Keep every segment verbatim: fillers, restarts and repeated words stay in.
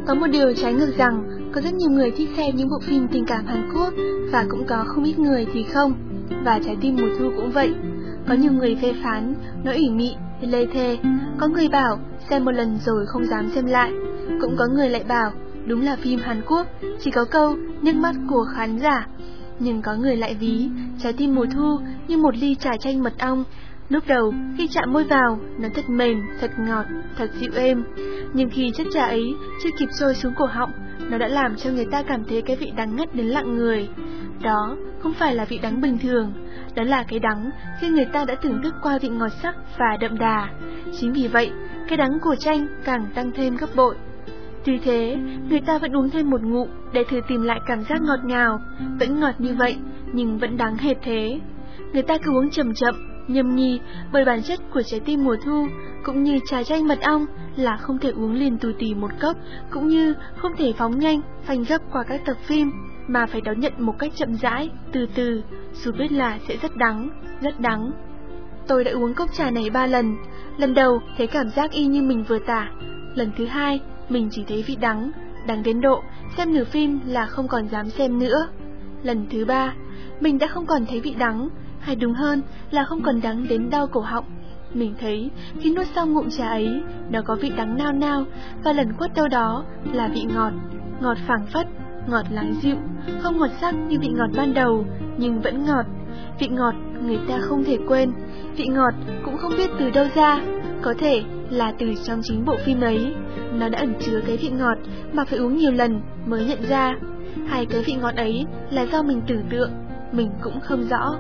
Có một điều trái ngược rằng, có rất nhiều người thích xem những bộ phim tình cảm Hàn Quốc và cũng có không ít người thì không. Và Trái tim mùa thu cũng vậy. Có nhiều người phê phán, nó ủy mị, lê thê. Có người bảo xem một lần rồi không dám xem lại. Cũng có người lại bảo đúng là phim Hàn Quốc, chỉ có câu nước mắt của khán giả. Nhưng có người lại ví Trái tim mùa thu như một ly trà chanh mật ong. Lúc đầu khi chạm môi vào, nó thật mềm, thật ngọt, thật dịu êm. Nhưng khi chất trà ấy chưa kịp sôi xuống cổ họng, nó đã làm cho người ta cảm thấy cái vị đắng ngắt đến lặng người. Đó không phải là vị đắng bình thường, đó là cái đắng khi người ta đã thưởng thức qua vị ngọt sắc và đậm đà. Chính vì vậy, cái đắng của chanh càng tăng thêm gấp bội. Tuy thế, người ta vẫn uống thêm một ngụm để thử tìm lại cảm giác ngọt ngào. Vẫn ngọt như vậy, nhưng vẫn đắng hệt thế. Người ta cứ uống chậm chậm, nhâm nhi, bởi bản chất của trái tim mùa thu, cũng như trà chanh mật ong, là không thể uống liền tù tì một cốc, cũng như không thể phóng nhanh, phanh gấp qua các tập phim, mà phải đón nhận một cách chậm rãi, từ từ, dù biết là sẽ rất đắng, rất đắng. Tôi đã uống cốc trà này ba lần. Lần đầu thấy cảm giác y như mình vừa tả. Lần thứ hai, mình chỉ thấy vị đắng, đắng đến độ xem nửa phim là không còn dám xem nữa. Lần thứ ba, mình đã không còn thấy vị đắng, hay đúng hơn là không còn đắng đến đau cổ họng. Mình thấy khi nuốt xong ngụm trà ấy, nó có vị đắng nao nao, và lần quất đâu đó là vị ngọt, ngọt phảng phất, ngọt lắng dịu, không ngọt sắc như vị ngọt ban đầu, nhưng vẫn ngọt. Vị ngọt người ta không thể quên, vị ngọt cũng không biết từ đâu ra, có thể là từ trong chính bộ phim ấy. Nó đã ẩn chứa cái vị ngọt mà phải uống nhiều lần mới nhận ra, hay cái vị ngọt ấy là do mình tưởng tượng, mình cũng không rõ.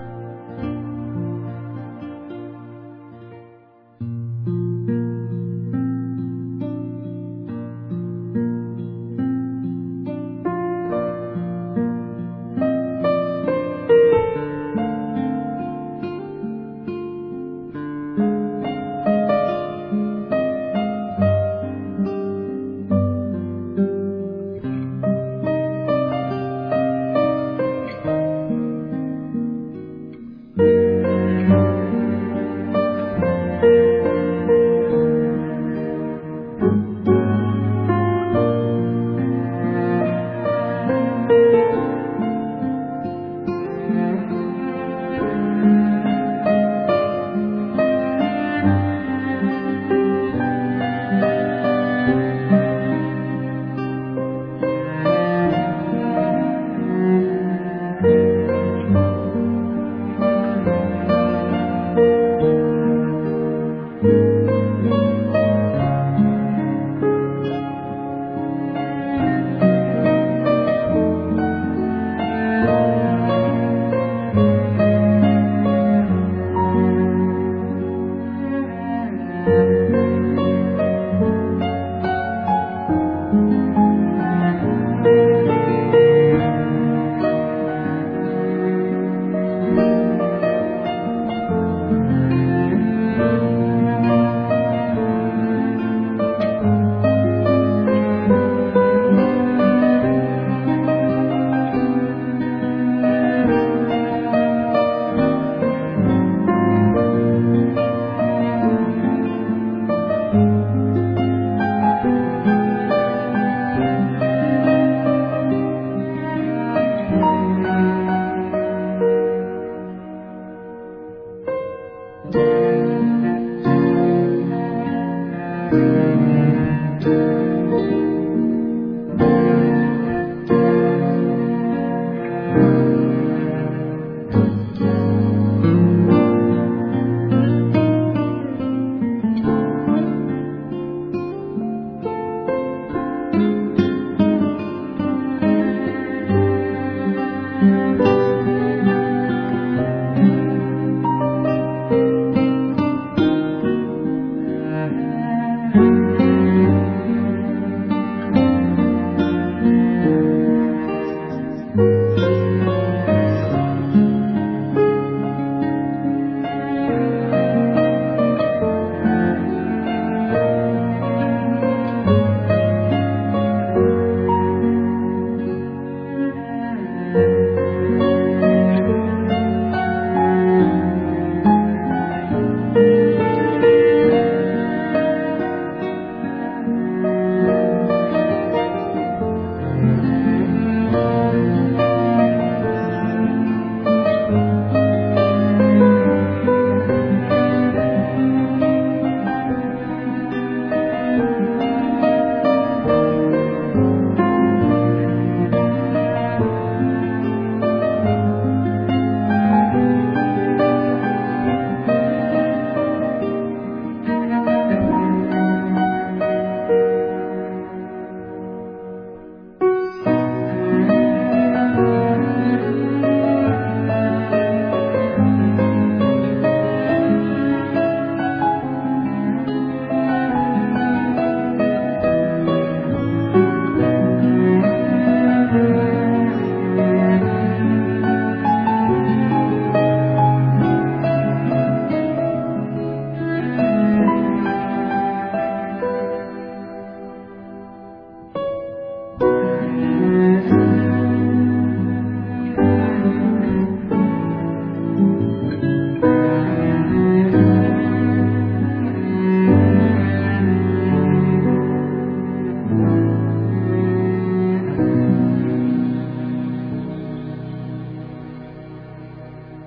Thank you.